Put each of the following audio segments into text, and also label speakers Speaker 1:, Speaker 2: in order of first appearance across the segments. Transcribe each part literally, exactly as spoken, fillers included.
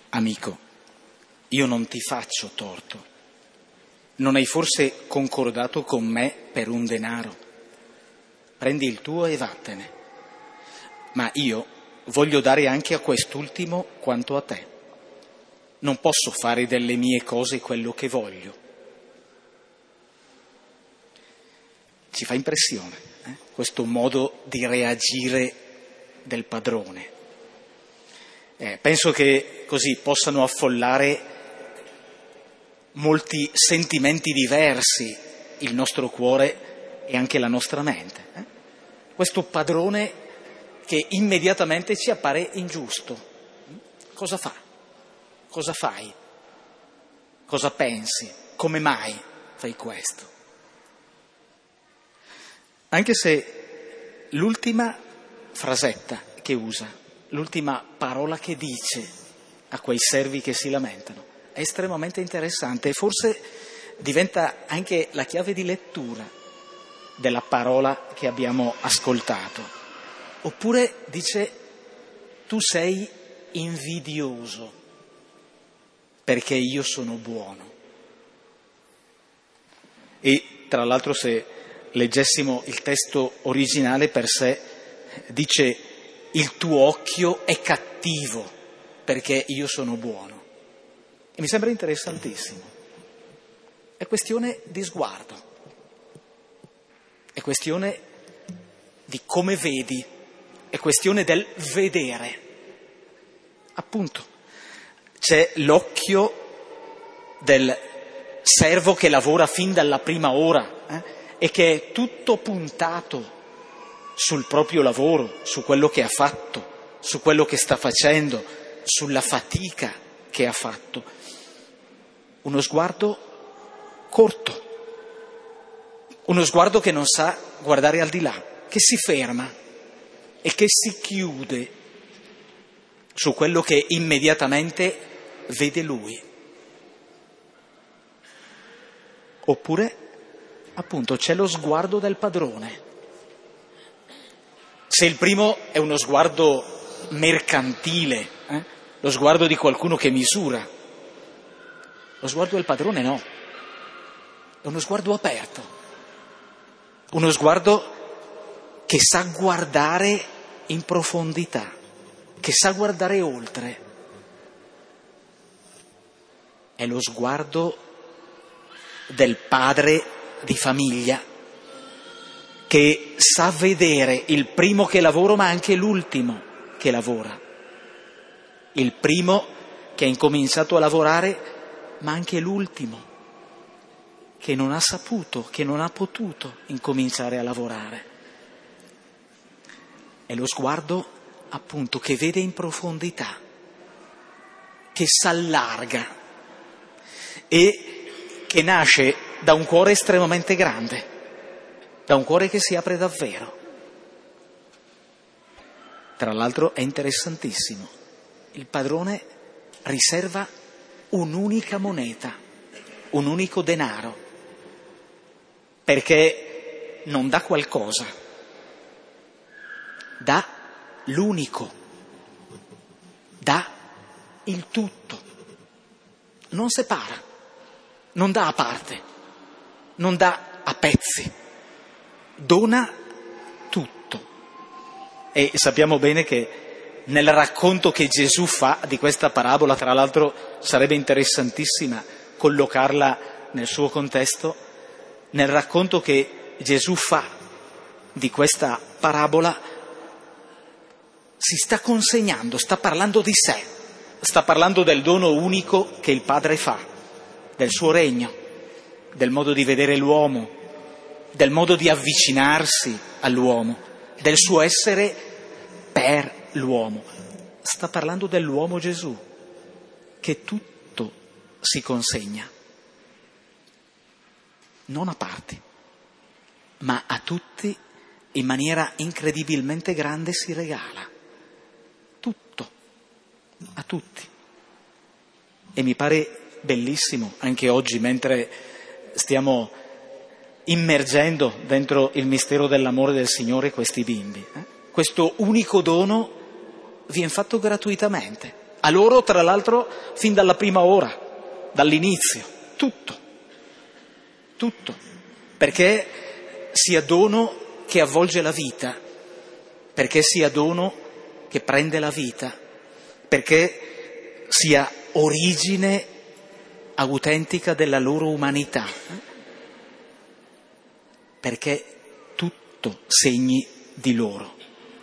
Speaker 1: Amico, io non ti faccio torto. Non hai forse concordato con me per un denaro? Prendi il tuo e vattene. Ma io voglio dare anche a quest'ultimo quanto a te. Non posso fare delle mie cose quello che voglio. Ci fa impressione, eh? Questo modo di reagire del padrone. Eh, penso che così possano affollare molti sentimenti diversi il nostro cuore e anche la nostra mente. Eh? Questo padrone che immediatamente ci appare ingiusto. Cosa fa? Cosa fai? Cosa pensi? Come mai fai questo? Anche se l'ultima frasetta che usa, l'ultima parola che dice a quei servi che si lamentano, è estremamente interessante e forse diventa anche la chiave di lettura della parola che abbiamo ascoltato. Oppure dice: tu sei invidioso perché io sono buono. E tra l'altro, se leggessimo il testo originale per sé, dice: il tuo occhio è cattivo perché io sono buono. E mi sembra interessantissimo. È questione di sguardo, è questione di come vedi, è questione del vedere. Appunto, c'è l'occhio del servo che lavora fin dalla prima ora eh, e che è tutto puntato sul proprio lavoro, su quello che ha fatto, su quello che sta facendo, sulla fatica che ha fatto. Uno sguardo corto, uno sguardo che non sa guardare al di là, che si ferma e che si chiude su quello che immediatamente vede lui. Oppure, appunto, c'è lo sguardo del padrone. Se il primo è uno sguardo mercantile, eh? lo sguardo di qualcuno che misura, lo sguardo del padrone no, è uno sguardo aperto, uno sguardo che sa guardare in profondità, che sa guardare oltre. È lo sguardo del padre di famiglia che sa vedere il primo che lavora, ma anche l'ultimo che lavora. Il primo che ha incominciato a lavorare, ma anche l'ultimo che non ha saputo, che non ha potuto incominciare a lavorare. È lo sguardo, appunto, che vede in profondità, che s'allarga e che nasce da un cuore estremamente grande, da un cuore che si apre davvero. Tra l'altro è interessantissimo, il padrone riserva un'unica moneta, un unico denaro, perché non dà qualcosa, dà l'unico, dà il tutto, non separa, non dà a parte, non dà a pezzi, dona tutto. E sappiamo bene che nel racconto che Gesù fa di questa parabola, tra l'altro sarebbe interessantissima collocarla nel suo contesto, nel racconto che Gesù fa di questa parabola si sta consegnando, sta parlando di sé, sta parlando del dono unico che il Padre fa, del suo regno, del modo di vedere l'uomo, del modo di avvicinarsi all'uomo, del suo essere per l'uomo. Sta parlando dell'uomo Gesù, che tutto si consegna, non a parti, ma a tutti in maniera incredibilmente grande si regala. Tutto, a tutti. E mi pare bellissimo anche oggi, mentre stiamo immergendo dentro il mistero dell'amore del Signore questi bimbi. Eh? Questo unico dono viene fatto gratuitamente, A loro, tra l'altro, fin dalla prima ora, dall'inizio, tutto, tutto, perché sia dono che avvolge la vita, perché sia dono che prende la vita, perché sia origine autentica della loro umanità, perché tutto segni di loro.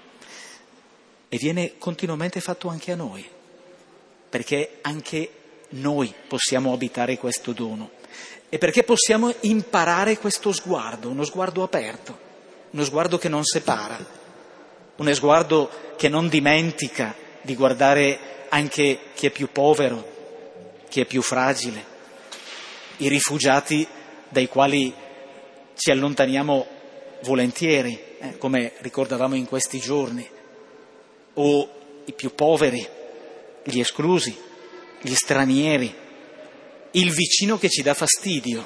Speaker 1: E viene continuamente fatto anche a noi, perché anche noi possiamo abitare questo dono e perché possiamo imparare questo sguardo, uno sguardo aperto, uno sguardo che non separa, uno sguardo che non dimentica di guardare anche chi è più povero, chi è più fragile, i rifugiati dai quali ci allontaniamo volentieri, eh, come ricordavamo in questi giorni, o i più poveri, gli esclusi, gli stranieri, il vicino che ci dà fastidio.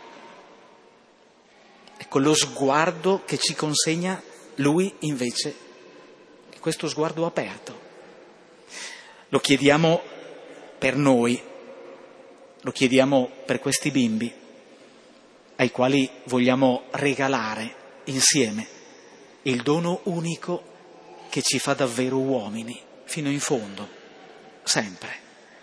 Speaker 1: Ecco, lo sguardo che ci consegna lui invece è questo sguardo aperto. Lo chiediamo per noi, lo chiediamo per questi bimbi ai quali vogliamo regalare insieme il dono unico che ci fa davvero uomini, fino in fondo, sempre.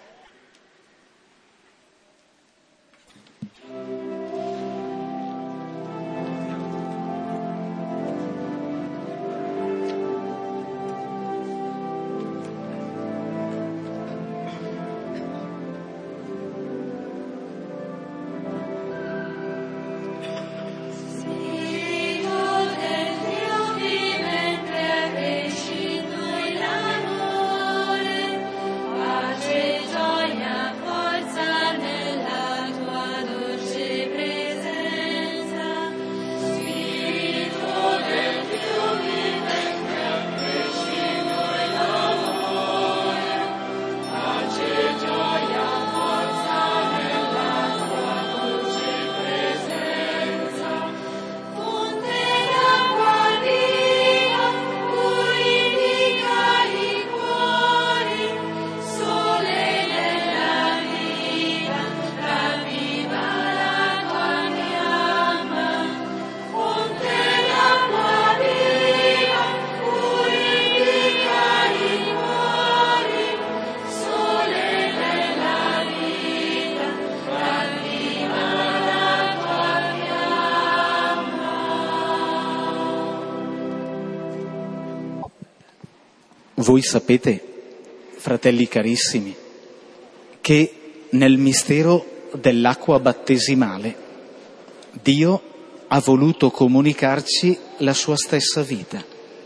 Speaker 1: Voi sapete, fratelli carissimi, che nel mistero dell'acqua battesimale Dio ha voluto comunicarci la sua stessa vita.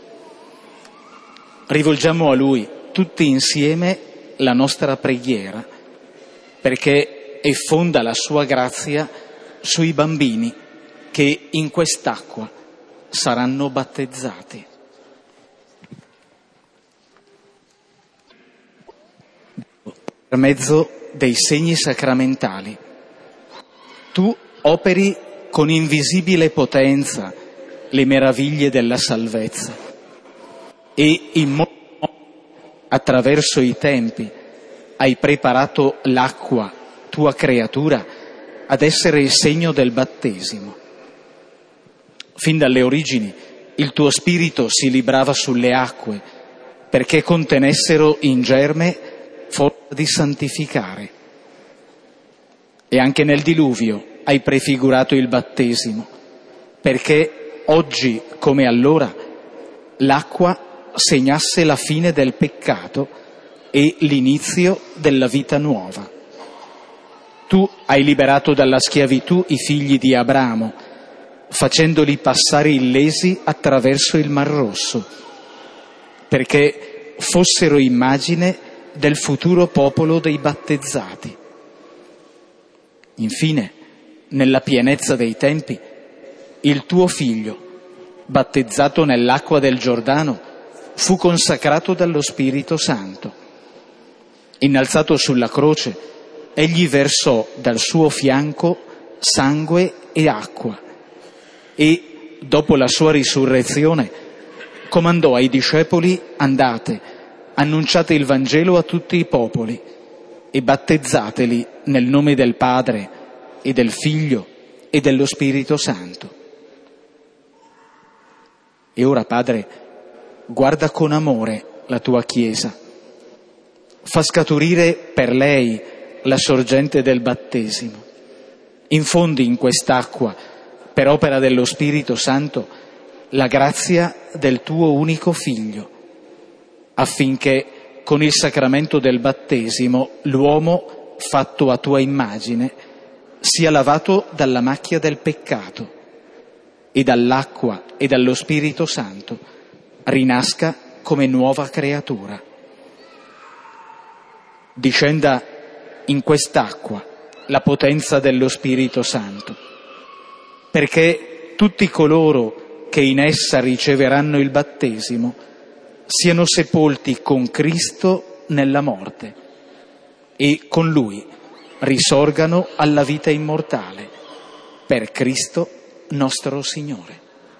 Speaker 1: Rivolgiamo a Lui tutti insieme la nostra preghiera, perché effonda la sua grazia sui bambini che in quest'acqua saranno battezzati. Per mezzo dei segni sacramentali, tu operi con invisibile potenza le meraviglie della salvezza e in modo attraverso i tempi hai preparato l'acqua, tua creatura, ad essere il segno del battesimo. Fin dalle origini il tuo spirito si librava sulle acque perché contenessero in germe forza di santificare. E anche nel diluvio hai prefigurato il battesimo, perché oggi come allora l'acqua segnasse la fine del peccato e l'inizio della vita nuova. Tu hai liberato dalla schiavitù i figli di Abramo, facendoli passare illesi attraverso il Mar Rosso, perché fossero immagine del futuro popolo dei battezzati. Infine, nella pienezza dei tempi, il tuo figlio, battezzato nell'acqua del Giordano, fu consacrato dallo Spirito Santo. Innalzato sulla croce, egli versò dal suo fianco sangue e acqua e, dopo la sua risurrezione, comandò ai discepoli: andate, annunciate il Vangelo a tutti i popoli e battezzateli nel nome del Padre e del Figlio e dello Spirito Santo. E ora, Padre, guarda con amore la tua Chiesa, fa scaturire per lei la sorgente del battesimo, infondi in quest'acqua, per opera dello Spirito Santo, la grazia del tuo unico Figlio, affinché con il sacramento del battesimo l'uomo, fatto a tua immagine, sia lavato dalla macchia del peccato e dall'acqua e dallo Spirito Santo rinasca come nuova creatura. Discenda in quest'acqua la potenza dello Spirito Santo, perché tutti coloro che in essa riceveranno il battesimo siano sepolti con Cristo nella morte e con Lui risorgano alla vita immortale, per Cristo nostro Signore.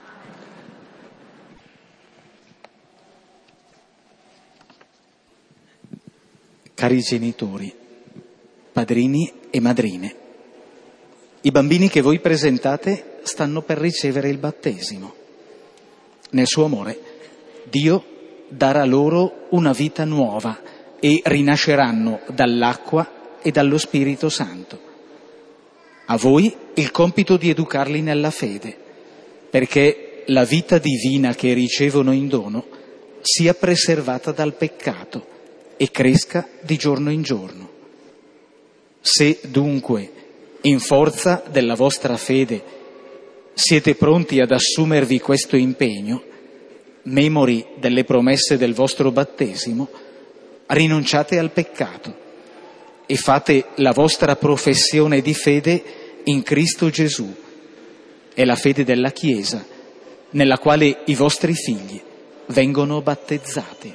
Speaker 1: Cari genitori, padrini e madrine, i bambini che voi presentate stanno per ricevere il battesimo. Nel suo amore, Dio darà loro una vita nuova e rinasceranno dall'acqua e dallo Spirito Santo. A voi il compito di educarli nella fede, perché la vita divina che ricevono in dono sia preservata dal peccato e cresca di giorno in giorno. Se dunque, in forza della vostra fede, siete pronti ad assumervi questo impegno, memori delle promesse del vostro battesimo, rinunciate al peccato e fate la vostra professione di fede in Cristo Gesù. È la fede della Chiesa, nella quale i vostri figli vengono battezzati.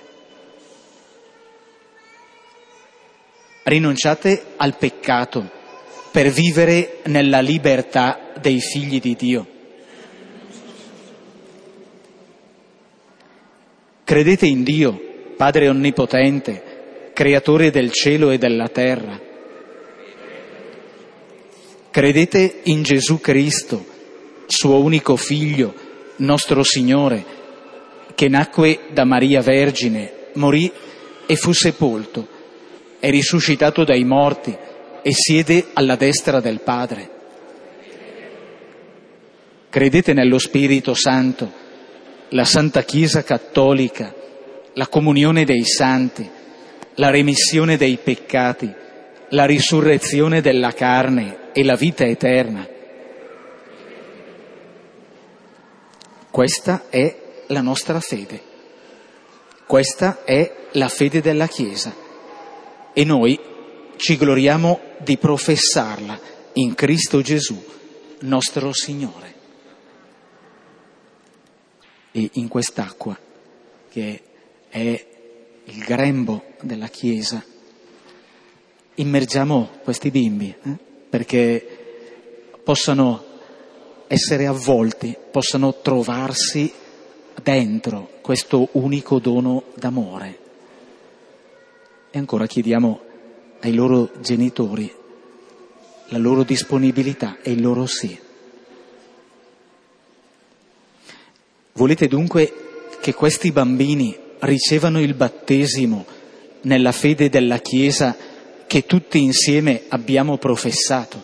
Speaker 1: Rinunciate al peccato per vivere nella libertà dei figli di Dio. Credete in Dio, Padre Onnipotente, Creatore del cielo e della terra. Credete in Gesù Cristo, suo unico Figlio, nostro Signore, che nacque da Maria Vergine, morì e fu sepolto, è risuscitato dai morti e siede alla destra del Padre. Credete nello Spirito Santo, la Santa Chiesa Cattolica, la comunione dei santi, la remissione dei peccati, la risurrezione della carne e la vita eterna. Questa è la nostra fede. Questa è la fede della Chiesa. E noi ci gloriamo di professarla in Cristo Gesù, nostro Signore. E in quest'acqua, che è il grembo della Chiesa, immergiamo questi bimbi eh? perché possano essere avvolti, possano trovarsi dentro questo unico dono d'amore. E ancora chiediamo ai loro genitori la loro disponibilità e il loro sì. Volete dunque che questi bambini ricevano il battesimo nella fede della Chiesa che tutti insieme abbiamo professato?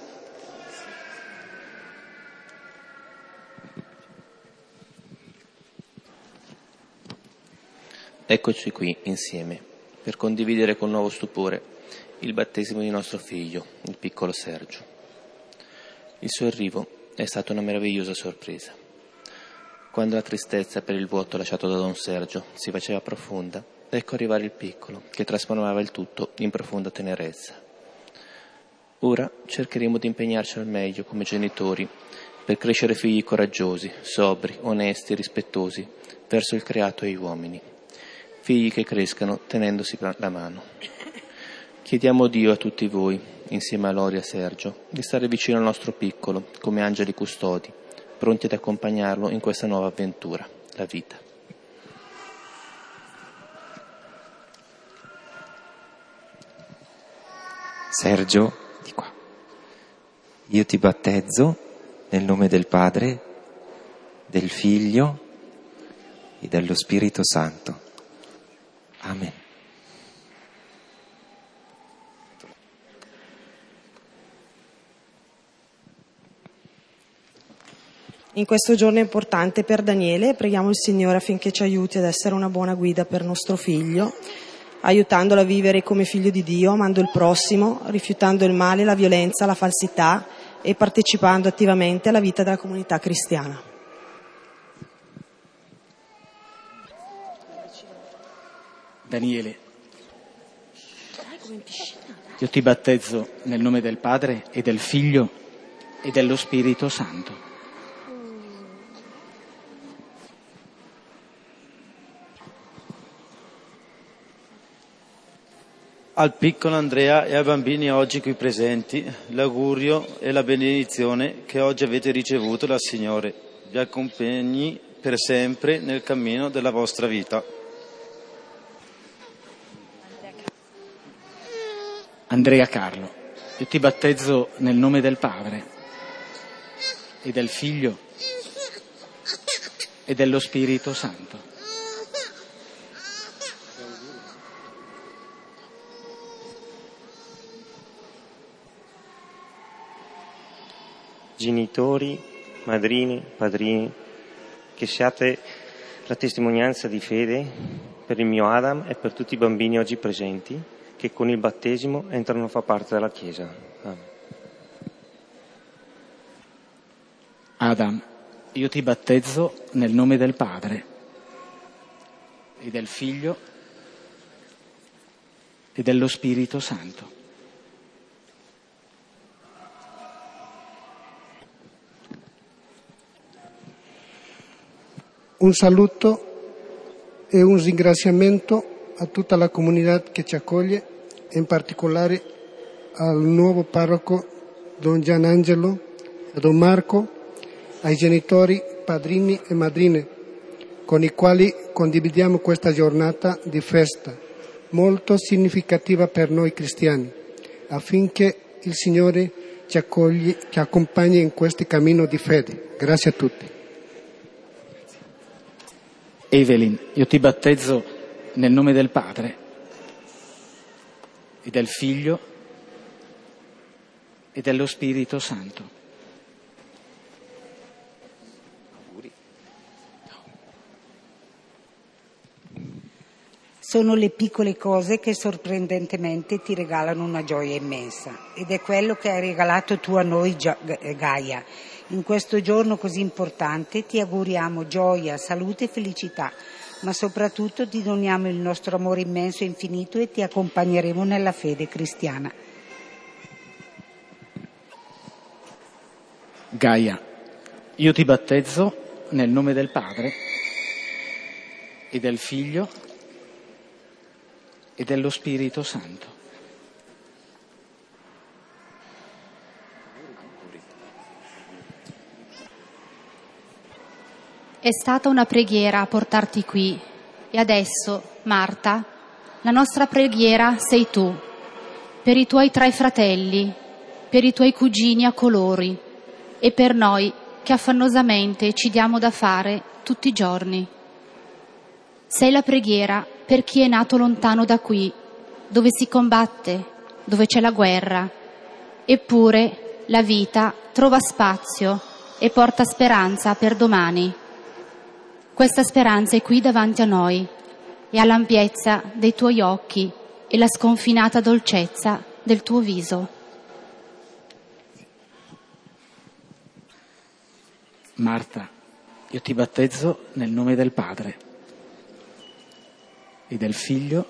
Speaker 2: Eccoci qui insieme per condividere con nuovo stupore il battesimo di nostro figlio, il piccolo Sergio. Il suo arrivo è stata una meravigliosa sorpresa. Quando la tristezza per il vuoto lasciato da Don Sergio si faceva profonda, ecco arrivare il piccolo, che trasformava il tutto in profonda tenerezza. Ora cercheremo di impegnarci al meglio come genitori per crescere figli coraggiosi, sobri, onesti e rispettosi verso il creato e gli uomini. Figli che crescano tenendosi la mano. Chiediamo Dio a tutti voi, insieme a Lori e a Sergio, di stare vicino al nostro piccolo come angeli custodi, pronti ad accompagnarlo in questa nuova avventura, la vita.
Speaker 3: Sergio, di qua. Io ti battezzo nel nome del Padre, del Figlio e dello Spirito Santo. Amen.
Speaker 4: In questo giorno importante per Daniele, preghiamo il Signore affinché ci aiuti ad essere una buona guida per nostro figlio, aiutandolo a vivere come figlio di Dio, amando il prossimo, rifiutando il male, la violenza, la falsità e partecipando attivamente alla vita della comunità cristiana.
Speaker 1: Daniele, io ti battezzo nel nome del Padre e del Figlio e dello Spirito Santo.
Speaker 5: Al piccolo Andrea e ai bambini oggi qui presenti, l'augurio e la benedizione che oggi avete ricevuto dal Signore vi accompagni per sempre nel cammino della vostra vita.
Speaker 1: Andrea Carlo, io ti battezzo nel nome del Padre e del Figlio e dello Spirito Santo.
Speaker 6: Genitori, madrini, padrini, che siate la testimonianza di fede per il mio Adam e per tutti i bambini oggi presenti, che con il battesimo entrano a far parte della Chiesa. Amen.
Speaker 1: Adam, io ti battezzo nel nome del Padre e del Figlio e dello Spirito Santo.
Speaker 7: Un saluto e un ringraziamento a tutta la comunità che ci accoglie, in particolare al nuovo parroco Don Gianangelo e Don Marco, ai genitori, padrini e madrine, con i quali condividiamo questa giornata di festa, molto significativa per noi cristiani, affinché il Signore ci accogli, ci accompagni in questo cammino di fede. Grazie a tutti.
Speaker 1: Evelyn, io ti battezzo nel nome del Padre e del Figlio e dello Spirito Santo.
Speaker 8: Sono le piccole cose che sorprendentemente ti regalano una gioia immensa, ed è quello che hai regalato tu a noi, Gaia. In questo giorno così importante ti auguriamo gioia, salute e felicità, ma soprattutto ti doniamo il nostro amore immenso e infinito e ti accompagneremo nella fede cristiana.
Speaker 1: Gaia, io ti battezzo nel nome del Padre e del Figlio e dello Spirito Santo.
Speaker 9: È stata una preghiera a portarti qui e adesso, Marta, la nostra preghiera sei tu, per i tuoi tre fratelli, per i tuoi cugini a colori e per noi che affannosamente ci diamo da fare tutti i giorni. Sei la preghiera per chi è nato lontano da qui, dove si combatte, dove c'è la guerra, eppure la vita trova spazio e porta speranza per domani. Questa speranza è qui davanti a noi e ha l'ampiezza dei tuoi occhi e la sconfinata dolcezza del tuo viso.
Speaker 1: Marta, io ti battezzo nel nome del Padre e del Figlio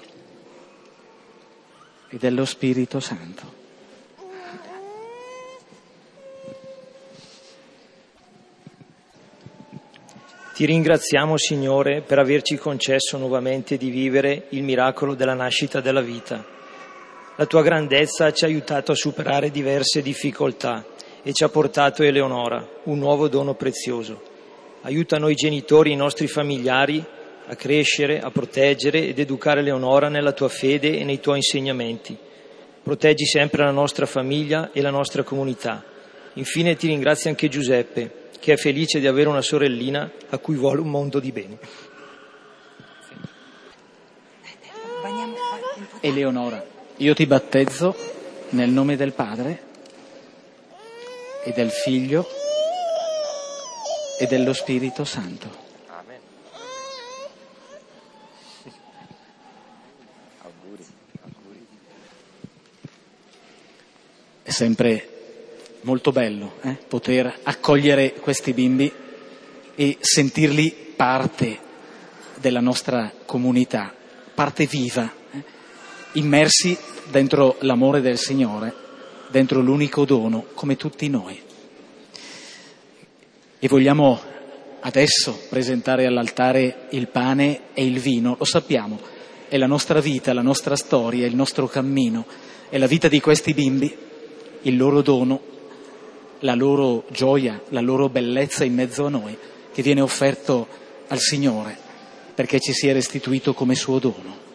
Speaker 1: e dello Spirito Santo.
Speaker 10: Ti ringraziamo, Signore, per averci concesso nuovamente di vivere il miracolo della nascita della vita. La tua grandezza ci ha aiutato a superare diverse difficoltà e ci ha portato Eleonora, un nuovo dono prezioso. Aiuta noi genitori e i nostri familiari a crescere, a proteggere ed educare Eleonora nella tua fede e nei tuoi insegnamenti. Proteggi sempre la nostra famiglia e la nostra comunità. Infine ti ringrazio anche Giuseppe, che è felice di avere una sorellina a cui vuole un mondo di bene.
Speaker 1: Eleonora, io ti battezzo nel nome del Padre e del Figlio e dello Spirito Santo.
Speaker 3: Amen. Auguri, auguri.
Speaker 1: È sempre molto bello eh, poter accogliere questi bimbi e sentirli parte della nostra comunità, parte viva, eh, immersi dentro l'amore del Signore, dentro l'unico dono, come tutti noi. E vogliamo adesso presentare all'altare il pane e il vino, lo sappiamo, è la nostra vita, la nostra storia, il nostro cammino, è la vita di questi bimbi, il loro dono, la loro gioia, la loro bellezza in mezzo a noi, che viene offerto al Signore perché ci sia restituito come suo dono.